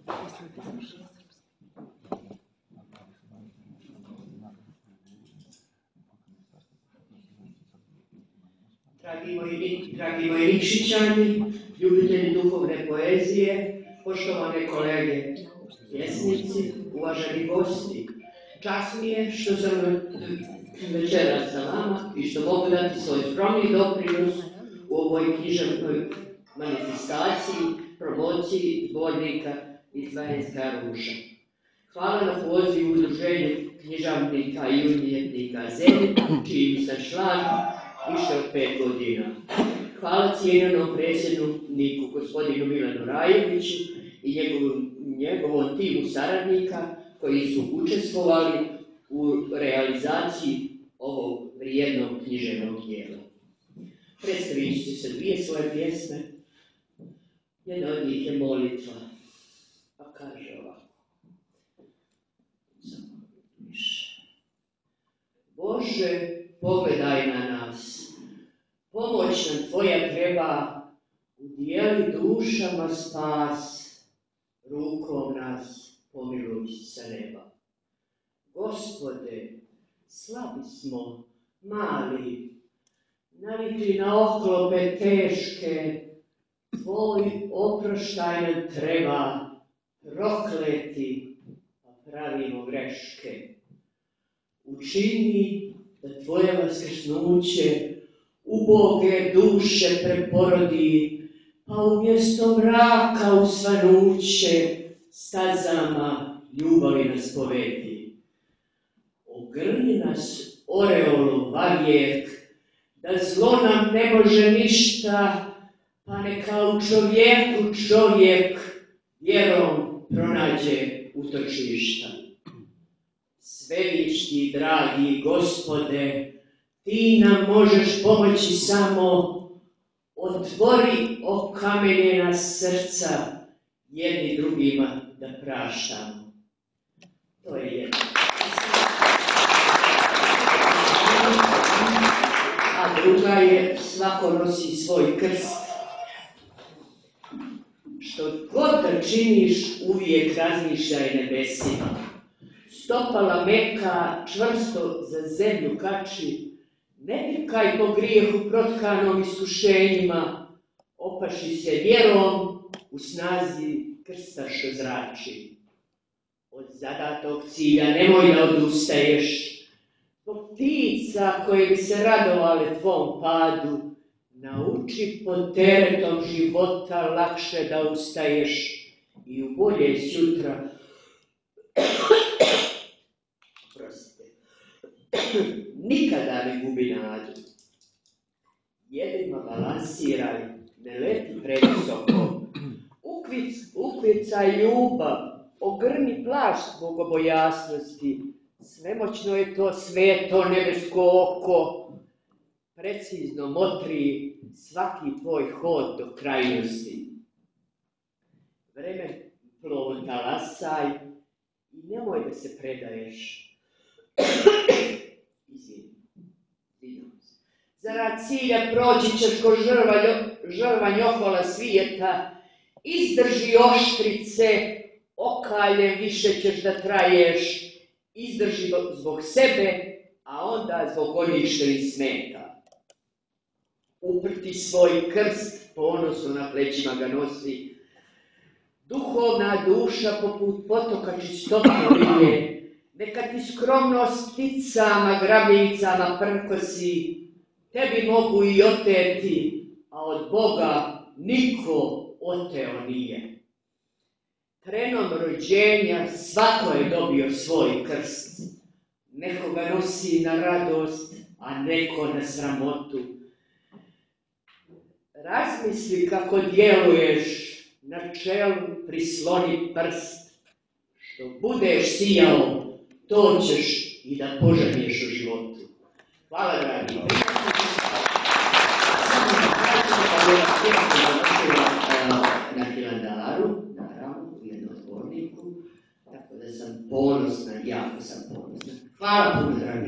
Dragi moji, dragi moji Nikšićani, ljubitelji duhovne poezije, poštovane kolege, pjesnici, uvaženi gosti. Čast mi je što sam večeras sa vama i što mogu dati svoj skromni doprinos u ovoj književnoj manifestaciji, promociji zbornika Vitlejemska ruža. Hvala na pozivu udruženju književnika i umjetnika Zenit, čiji sam član više od pet godina. Hvala cijenjenom predsjedniku gospodinu Milanu Rajeviću i njegovom, njegovom timu saradnika koji su učestvovali u realizaciji ovog vrijednog književnog dijela. Predstavit ću se dvije svoje pjesme. Jedna od njih je molitva, pa kaže ovako. Bože, pogledaj na nas, pomoć nam Tvoja treba, udijeli dušama spas, rukom nas pomiluj sa neba. Gospode, slabi smo, mali, navikli na oklope teške, Tvoj oproštaj nam treba, prokleti, pa pravimo greške. Učini da Tvoje vaskrsnuće uboge duše preporodi, pa umjesto mraka u svanuće stazama ljubavi nas povedi. Ogrni nas oreolom vavijek, da zlo nam ne može ništa, pa neka u čovjeku čovjek vjerom pronađe utočišta. Svevišnji, dragi Gospode, Ti nam možeš pomoći samo, otvori okamenjena srca jedni drugima da praštamo. To je jedno. A druga je, svako nosi svoj krst. Što god da činiš, uvijek razmišljaj nebesima. Stopala meka, čvrsto za zemlju kači, ne vikaj po grijehu protkanom iskušenjima, opaši se vjerom u snazi krsta što zrači. Od zadatog cilja nemoj da odustaješ, zbog ptica koje bi se radovale tvom padu, nauči pod teretom života lakše da ustaješ i u bolje sutra nikada ne gubi nadu. Jedima balansiraj, ne leti previsoko. Ukvic, ukvicaj ljubav, ogrni plašt bogobojasnosti. Svemoćno je to sveto nebesko oko. Precizno motri svaki tvoj hod do krajnosti. Vremen plovo talasaj i nemoj da se predaješ. Zarad cilja proći ćeš ko žrva, žrva njohola svijeta, izdrži oštrice, okaljem više ćeš da traješ, izdrži zbog sebe, a onda zbog onih što im smeta. Uprti svoj krst, ponosno na plećima ga nosi, duhovna duša poput potoka čistote lije, neka ti skromnost pticama, grabljivicama prkosi, tebi mogu i oteti, a od Boga niko oteo nije. Trenom rođenja svako je dobio svoj krst. Neko ga nosi na radost, a neko na sramotu. Razmisli kako djeluješ, na čelu prisloni prst. Što budeš sijao, to ćeš i da požanješ u životu. Hvala, dragi. Na Hilandaru, naravno, u jednom zborniku, tako da sam ponosna, jako sam ponosna. Hvala puno, dragi.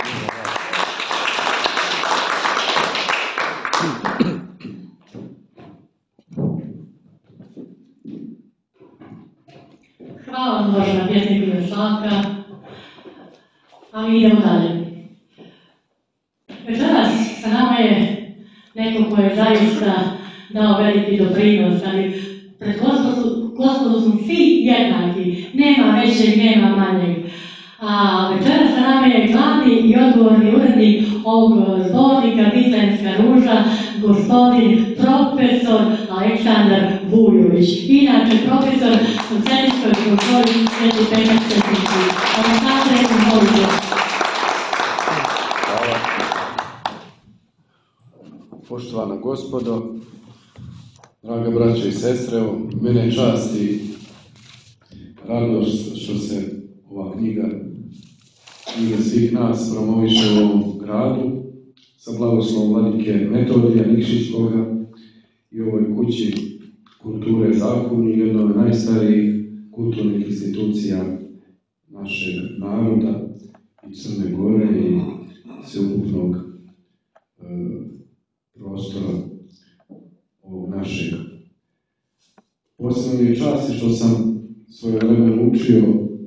Hvala vam, uvažena pjesnika Mirošlanka, a mi idemo dalje. Večeras sa nama je neko ko je zaista dao veliki doprinos, ali pred Gospodom smo svi jednaki, nema većeg, nema manjeg. A večera sa nama je glavni i odgovorni urednik ovog zbornika Vitlejemska ruža, gospodin profesor Aleksandar Vujović. Inače, profesor u Zeničkoj školi Sveti Petar Cvetnički. Aleksandar, izvolite. Hvala. Poštovana gospodo, draga braćo i sestre, mene je čast i radost što se ova knjiga, knjiga svih nas promoviše u ovom gradu sa blagoslovom vladike Metodija Nikšićkoga i ovoj kući kulture Zakuni, jednoj od najstarijih kulturnih institucija našeg naroda i Crne Gore i sveukupnog e, prostora ovog našeg. Posebno mi je čast što sam svoje vreme učio,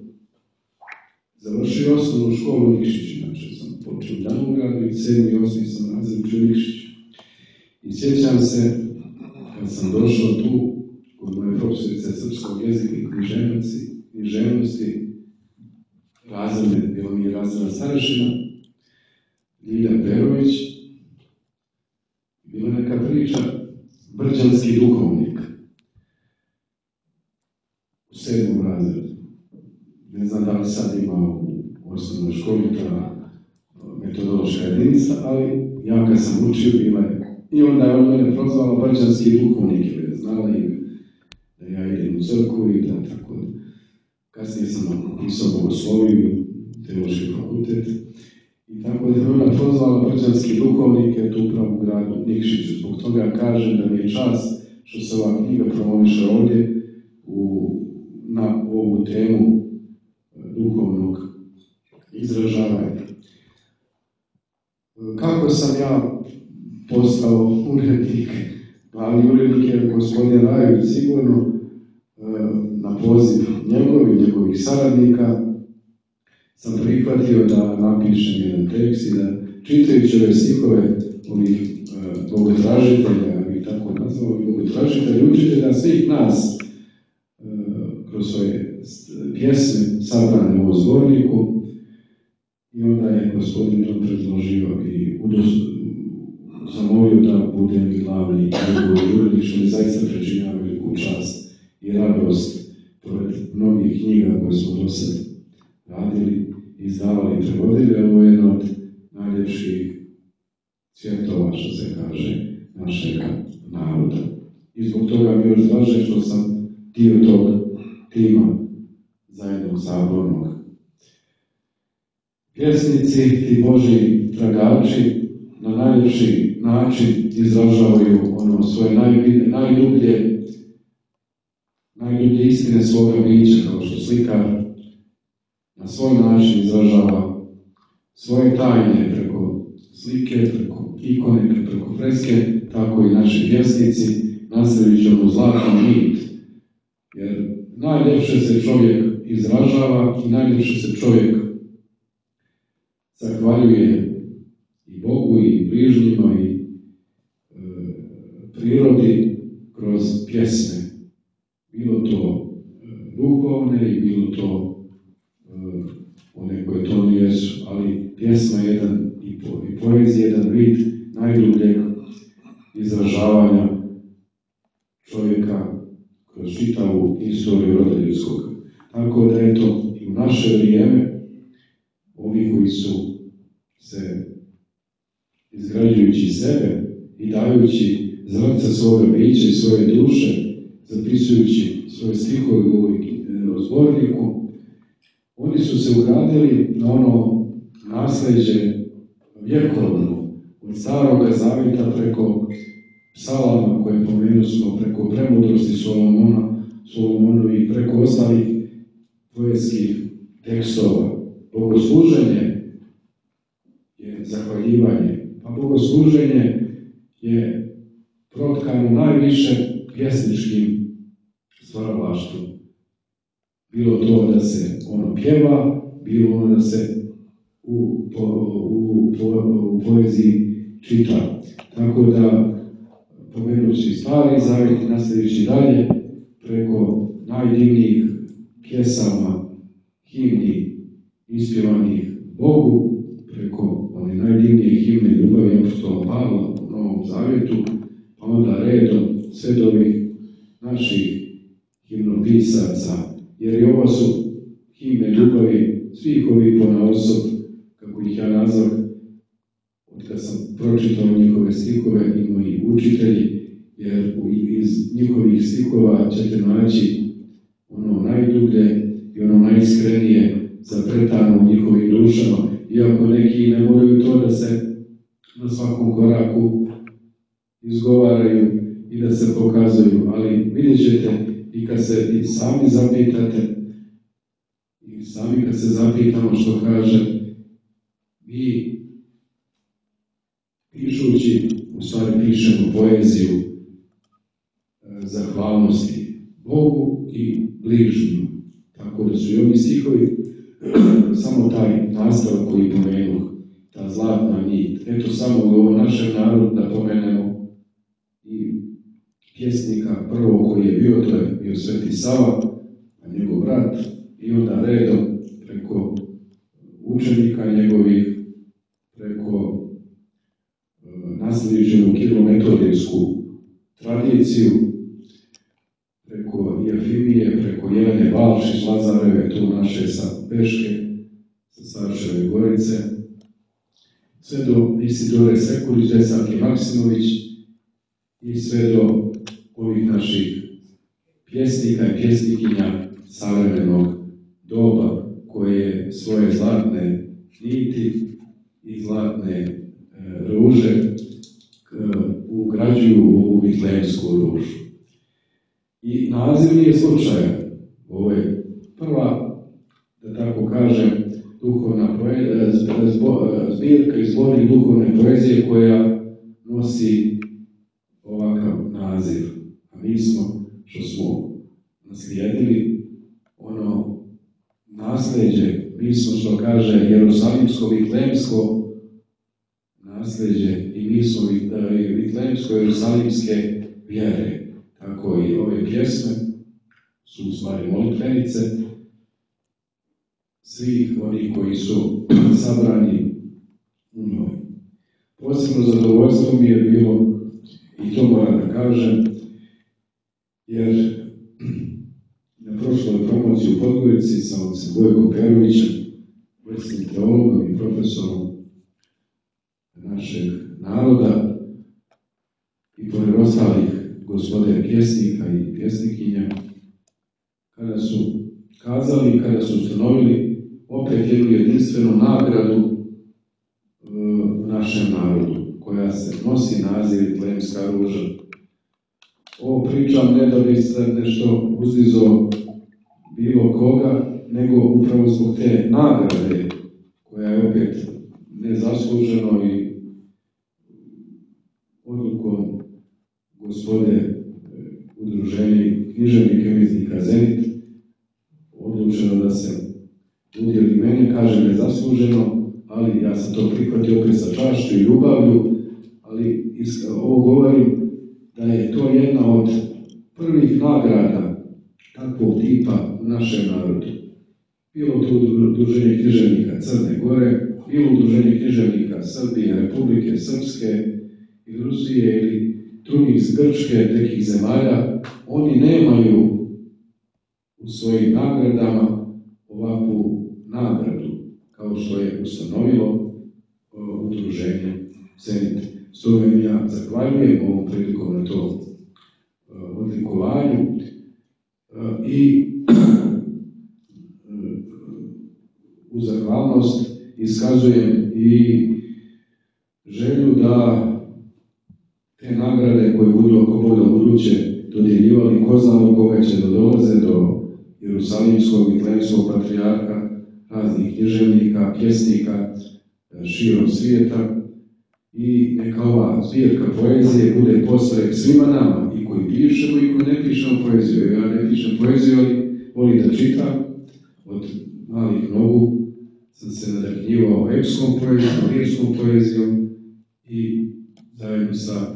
završio osnovnu školu u Nikšiću, znači sam počeo u Danogradu i sedmi i osmi sam razred učio u Nikšiću. I sjećam se, kad sam došao tu, kod moje profesorice srpskog jezika i književnosti, razredne, bilo mi je razredna starešina, Ljilja Perović, bila neka priča, Brđanski duhovnik, u sedmom razredu. Ne znam da li sad ima u osnovnoj školi ta metodološka jedinica, ali ja kad sam učio bila je. I onda je on mene prozvala Brđanski duhovnik, jer je znala i da ja idem u crkvu i da tako. Kasnije sam napisao bogosloviju i teološki fakultet. I tako da je ona prozvala Brđanski duhovnik, je tu upravo u gradu Nikšiću. Zbog toga kažem da mi je čast što se ova knjiga promoviše ovdje u, na ovu temu duhovnog izražavanja. Kako sam ja postao urednik? Glavni urednik je gospodin Rajović, sigurno na poziv njegovih, njegovih saradnika sam prihvatio da napišem jedan tekst i da čitajući ove stihove ovih bogotražitelja, ja bih tako nazvao, ovih bogotražitelja, učitelja svih nas kroz svoje pjesme sabrane u ovom zborniku. I onda je gospodin Milan predložio i zamolio da budem i glavni njegovi urednik, što mi zaista pričinjava veliku čast i radost pored mnogih knjiga koje smo do sad radili, izdavali i prevodili. Ovo je jedno od najljepših cvjetova, što se kaže, našeg naroda. I zbog toga mi još draže što sam dio tog tima zajednog sabornog. Pjesnici, ti Božji tragači, na najljepši način izražavaju ono svoje najdublje, najdublje, najdublje istine svoga bića, kao što slikar na svoj način izražava svoje tajne preko slike, preko ikone, preko freske, tako i naši pjesnici nastavit ćemo zlatnu nit. Jer najljepše se čovjek izražava i najljepše se čovjek zahvaljuje i Bogu i bližnjima i e, prirodi kroz pjesme. Bilo to e, duhovne i bilo to e, one koje to nijesu, ali pjesma je jedan i, po, i poezija jedan vid najdubljeg izražavanja čovjeka kroz čitavu istoriju roda ljudskog. Tako da je to i u naše vrijeme ovi koji su se izgrađujući sebe i dajući zrnca svoga bića i svoje duše, zapisujući svoje stihove u ovoj zborniku, oni su se ugradili na ono nasljeđe vjekovno, od Staroga Zavjeta preko psalama koje pomenuli smo, preko premudrosti Solomona, Solomonovi, preko ostalih poetskih tekstova. Bogosluženje je zahvaljivanje, a bogosluženje je protkano najviše pjesničkim stvaralaštvom. Bilo to da se ono pjeva, bilo ono da se u, po, u, po, u poeziji čita. Tako da, pomenući Stari Zavjet i nastavljajući dalje, preko najdivnijih pjesama himni ispjevanih Bogu, preko one najdivnije himne ljubavi apostola Pavla u Novom Zavjetu, pa onda redom sve do ovih naših himnopisaca, jer i ovo su himne ljubavi svih ovih ponaosob, kako ih ja nazvam, od kad sam pročitao njihove stihove i moji učitelji, jer iz njihovih stihova ćete naći ono najdublje i ono najiskrenije zapretano u njihovim dušama, iako neki ne moraju to da se na svakom koraku izgovaraju i da se pokazuju, ali vidjet ćete i kad se i sami zapitate, i sami kad se zapitamo što kaže, mi pišući, u stvari pišemo poeziju zahvalnosti Bogu i bližnjim. Tako da su i ovi stihovi samo taj nastavak koji pomenu, ta zlatna nit. Eto samo u ovom našem narodu da pomenemo i pjesnika prvog koji je bio, to je bio Sveti Sava, a njegov brat, i onda redom preko učenika njegovih, preko naslijeđenu kilometodijsku tradiciju, preko Jefimije, preko Jelene Balšić, Lazareve, tu naše sa Peške, sa Sarševe Gorice, sve do Isidore Sekulić, Desanke Maksimović i sve do ovih naših pjesnika i pjesnikinja savremenog doba, koje svoje zlatne niti i zlatne e, ruže e, ugrađuju u ovu vitlejemsku ružu. I naziv nije slučajan. Ovo je prva, da tako kažem, duhovna poe, zbo, zbirka i zbornik duhovne poezije koja nosi ovakav naziv. A mi smo, što smo naslijedili, ono nasljeđe, mi smo, što kaže, jerusalimsko vitlejemsko nasljeđe i mi smo vitlejemsko jerusalimske vjere. Tako i ove pjesme su u stvari molitvenice svih onih koji su sabrani u njoj. Posebno zadovoljstvo mi je bilo, i to moram da kažem, jer na prošloj promociji u Podgorici sam se Bojko Perovićem, vrsnim teologom i profesorom našeg naroda i pored ostalih gospode pjesnika i pjesnikinja, kada su kazali, kada su ustanovili opet jednu jedinstvenu nagradu u našem narodu, koja se nosi naziv Vitlejemska ruža. Ovo pričam ne da bi se nešto uzdizo bilo koga, nego upravo zbog te nagrade, koja je opet nezasluženo i odlukom gospode udruženja književnika i umjetnika Zenit odlučeno da se udjeli meni, kaže nezasluženo, ali ja sam to prihvatio opet sa čašću i ljubavlju, ali ovo govorim da je to jedna od prvih nagrada takvog tipa u našem narodu. Bilo to udruženje književnika Crne Gore, bilo udruženje književnika Srbije, Republike Srpske i Rusije ili drugih iz Grčke, nekih zemalja, oni nemaju u svojim nagradama ovakvu nagradu, kao što je ustanovilo udruženje Zenit. Stoga ja zahvaljujem ovom prilikom na to odlikovanju i u zahvalnost iskazujem i želju da te nagrade koje budu ako Boga buduće dodjeljivali, ko zna do koga će da dolaze, do Jerusalimskog i Vitlejemskog patrijarha, raznih književnika, pjesnika širom svijeta, i neka ova zbirka poezije bude postrek svima nama, i koji pišemo i koji ne pišemo poeziju. Ja ne pišem poeziju, ali volim da čitam. Od malih nogu sam se nadahljivao epskom poezijom, lirskom poezijom i zajedno sa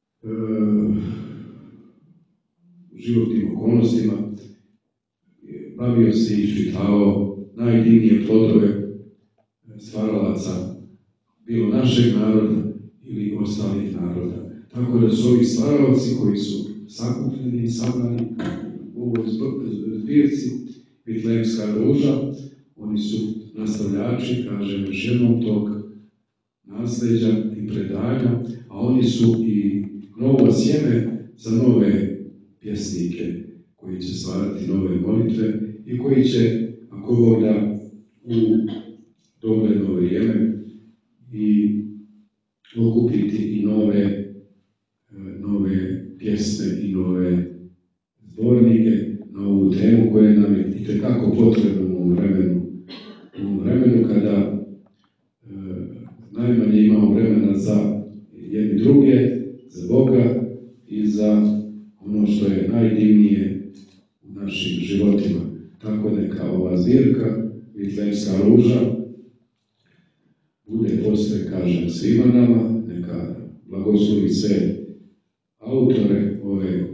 e, životnim okolnostima bavio se i čitao najdivnije plodove stvaralaca, bilo našeg naroda ili ostalih naroda. Tako da su ovi stvaralci koji su sakupljeni i sabrani u ovoj zbirci Vitlejemska ruža, oni su nastavljači, kažem još jednom, tog nasljeđa i predanja, a oni su i novo sjeme za nove pjesnike koji će stvarati nove molitve i koji će, ako Bog da, u dogledno vrijeme i okupiti i nove, nove pjesme i nove zbornike na ovu temu koja nam je itekako potrebna u ovom vremenu. U ovom vremenu kada e, najmanje imamo vremena za jedni druge, za Boga i za ono što je najdivnije u našim životima. Tako neka ova zbirka Vitlejemska ruža bude posle, kažem, svima nama, neka blagoslovi sve autore ove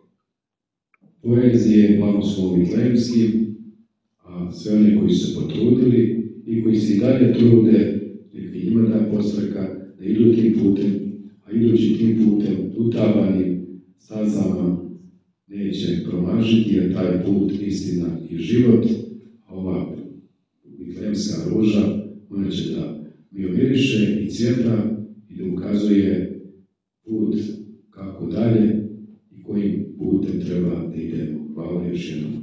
poezije blagoslovom Vitlejemskim, a sve one koji su se potrudili i koji se i dalje trude, neka njima da postreka da idu tim putem, a idući tim putem utavanim stazama neće promažiti, jer taj put istina i život, a ova Vitlejemska ruža, ona će da mi omiriše i cvjeta i da ukazuje put kako dalje i kojim putem treba da idemo. Hvala još jednom.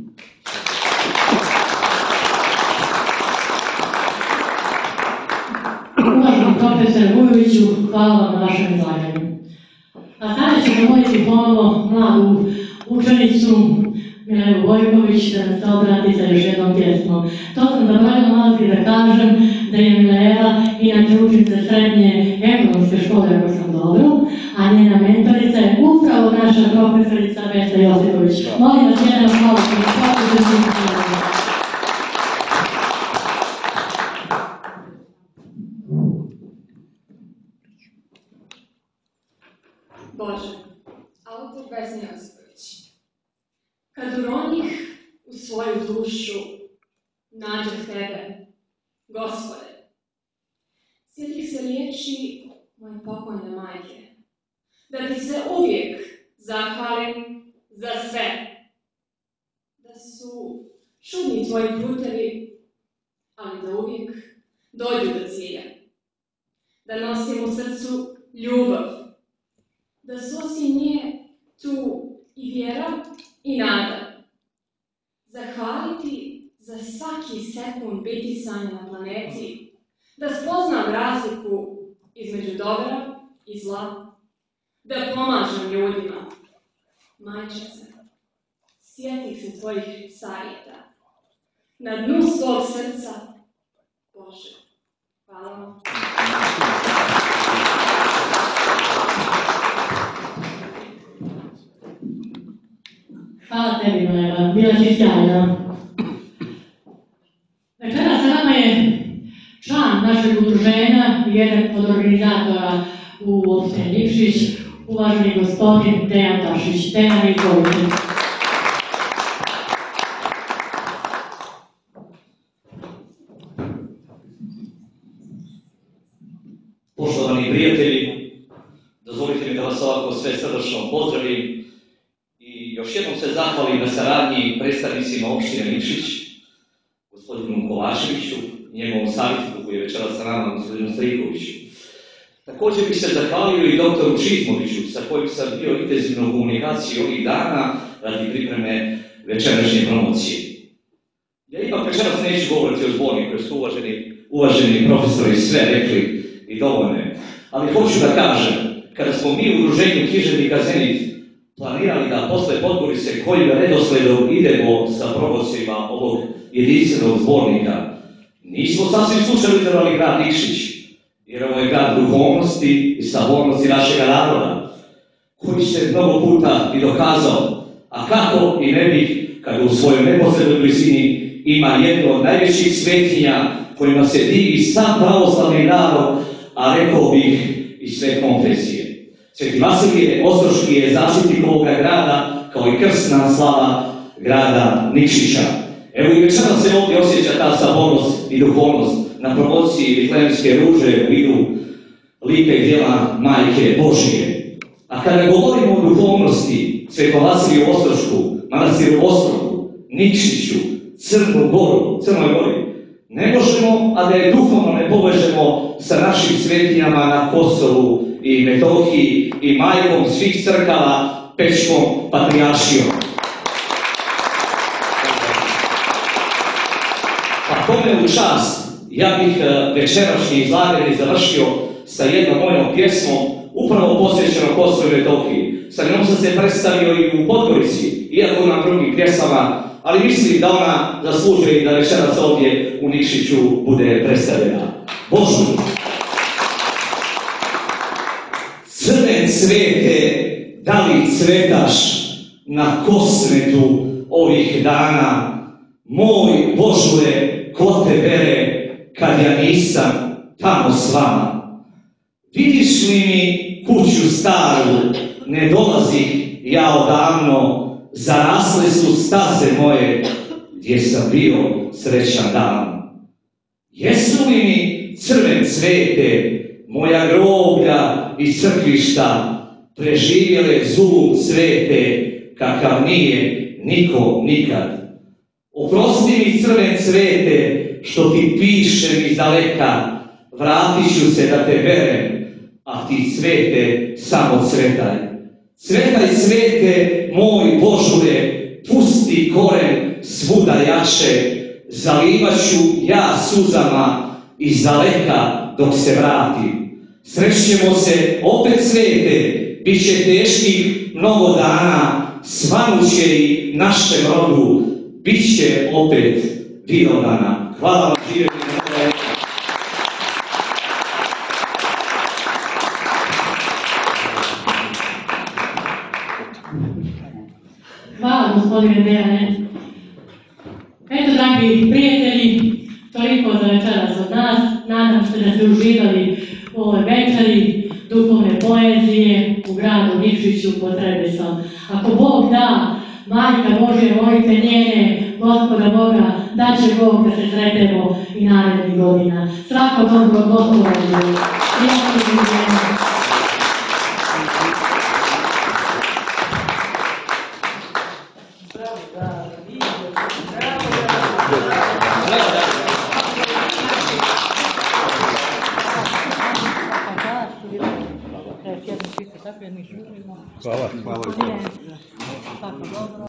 Uvaženi profesor Vujoviću, hvala vam na vašem izlaganju. A sada ćemo moliti ponovo mladu učenicu Milenu Vojković da nam se obrati sa još jednom pjesmom. To sam zaboravila malo da kažem da je Milela inače učenica srednje ekonomske škole, ako sam dobro, a njena mentorica je upravo naša profesorica Vesna Josipović. Molim vas jedan malo da Bože, autor Vesna Josipović, kad uronih u svoju dušu nađeh tebe, Gospode, sjetih se riječi moje pokojne majke, da ti se uvijek zahvalim za sve, da su čudni tvoji putevi, ali da uvijek dođu do cilja, da nosim u srcu ljubav, da su osim nje tu i vjera i nada. Zahvaliti za svaki sekund bitisanja na planeti, da spoznam razliku između dobra i zla, da pomažem ljudima. Majčice, sjetih se tvojih savjeta. Na dnu svog srca, Bože, hvala vam. Hvala tebi, Milena, bila si sjajna. Večera sa nama je član našeg udruženja i jedan od organizatora u opštini Nikšić, uvaženi gospodin Dejan Tašić. Dejan, izvolite. Poštovani prijatelji, dozvolite mi da vas ovako sve srdačno pozdravim i još jednom se zahvalim na saradnji predstavnicima opštine Nikšić, gospodinu Kovačeviću i njegovom savjetniku koji je večeras sa nama, gospodinu Strikoviću. Također bih se zahvalio i doktoru Čizmoviću, sa kojim sam bio intenzivno u komunikaciji ovih dana radi pripreme večerašnje promocije. Ja ipak večeras neću govoriti o zborniku, jer su uvaženi, uvaženi profesori sve rekli i dovoljno. Ali hoću da kažem, kada smo mi u udruženju književnika Zenit planirali da posle Podgorice kojim redosledom idemo sa promocijama ovog jedinstvenog zbornika, nismo sasvim slučajno izabrali grad Nikšić, jer ovo je grad duhovnosti i sabornosti našega naroda, koji se mnogo puta i dokazao, a kako i ne bih, kada u svojoj neposrednoj blizini ima jedno od najvećih svetinja kojima se divi sam pravoslavni narod, a rekao bih i sve konfesije. Sveti Vasilije Ostroški je zaštitnik ovoga grada, kao i krsna slava grada Nikšića. Evo i večera se ovdje osjeća ta sabornost i duhovnost na promociji Vitlejemske ruže u vidu lika i djela Majke Božije. A kada govorimo o duhovnosti, Svetom Vasiliju Ostrošku, manastiru Ostrogu, Nikšiću, Crnu Goru, Crnoj Gori, ne možemo, a da je duhovno ne povežemo sa našim svetinjama na Kosovu i Metohiji i majkom svih crkava, Pečkom patrijaršijom. Pa tome u čast, ja bih večerašnje izlaganje završio sa jednom mojom pjesmom, upravo posvećenom Kosovu i Metohiji. Sa njom sam se predstavio i u Podgorici, iako na drugim pjesama, ali mislim da ona zaslužuje i da večeras ovdje u Nikšiću bude predstavljena. Božu! Crven cvete, da li cvetaš na kosmetu ovih dana? Moj Božule, ko te bere kad ja nisam tamo s vama? Vidiš li mi kuću staru, ne dolazih ja odavno, zarasle su staze moje, gdje sam bio srećan dan. Jesu li mi crven cvete, moja groblja i crkvišta, preživjele zulum svete, kakav nije niko nikad? Oprosti mi crven cvete, što ti pišem iz daleka, vratit ću se da te berem, a ti cvete samo cvetaj. Cvetaj cvete, moj Božule, pusti koren svuda jače, zalivaću ja suzama iz daleka dok se vratim. Srećemo se opet cvete, bit će teških mnogo dana, svanuće i našem rodu, bit će opet vidovdana. Hvala vam, živjeti na tebe. Hvala, gospodine Dejane. Eto, dragi prijatelji, toliko za večeras od nas. Nadam se da ste uživali u ovoj večeri duhovne poezije u gradu Nikšiću pod Trebesom. Ako Bog da, Majka Božja, molite njene, Gospoda Boga, da će Bog da se sretemo i narednih godina. Svako dobro, Gospoda Boga. Hvala. Hvala.